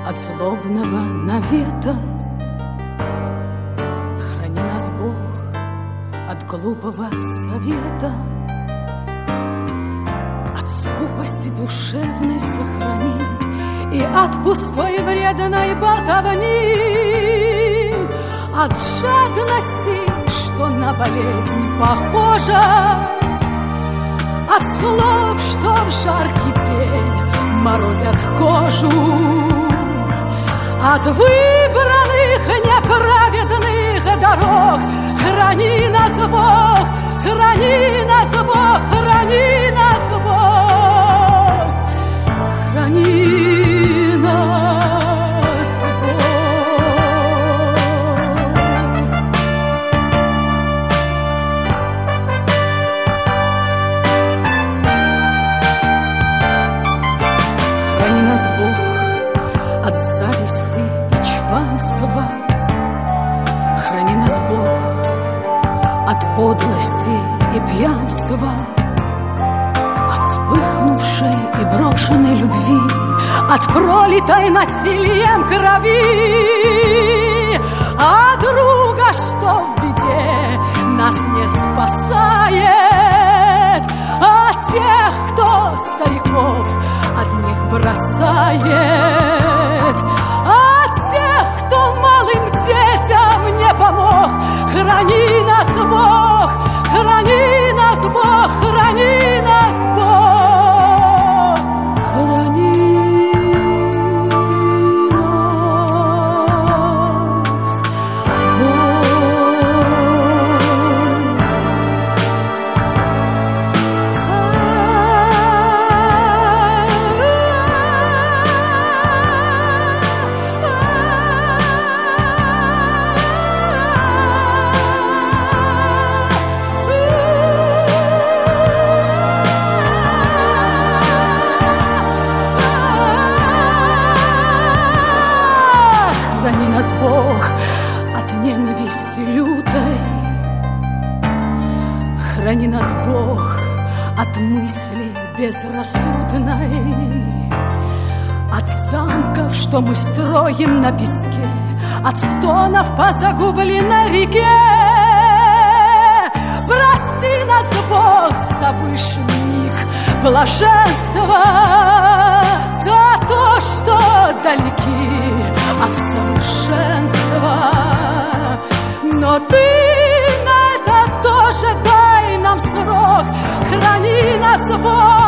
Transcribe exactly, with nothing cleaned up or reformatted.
от злобного навета. Храни нас, Бог, от глупого совета, от скупости душевной сохрани и от пустой вредной болтовни, от жадности, что на болезнь похожа, от слов, что в жаркий день морозят кожу, от выбранных неправедных дорог. Храни нас, Бог, храни нас, Бог, храни нас, Бог, храни нас, Бог. Храни нас, Бог, от зависти и чванства. Храни нас, Бог, от подлости и пьянства, от вспыхнувшей и брошенной любви, от пролитой насилием крови, от друга, что в беде нас не спасает, от тех, кто стариков одних бросает, от тех, кто малым детям не помог. Храни нас, Бог, храни нас, Бог, храни нас, Бог, храни нас, Бог. Храни нас, Бог, от ненависти лютой. Храни нас, Бог, от мысли безрассудной, от замков, что мы строим на песке, от стонов по загубленной реке. Прости нас, Бог, за высший миг блаженства, за то, что далеки от совершенства. Но Ты на это тоже дай нам срок. Храни нас, Бог,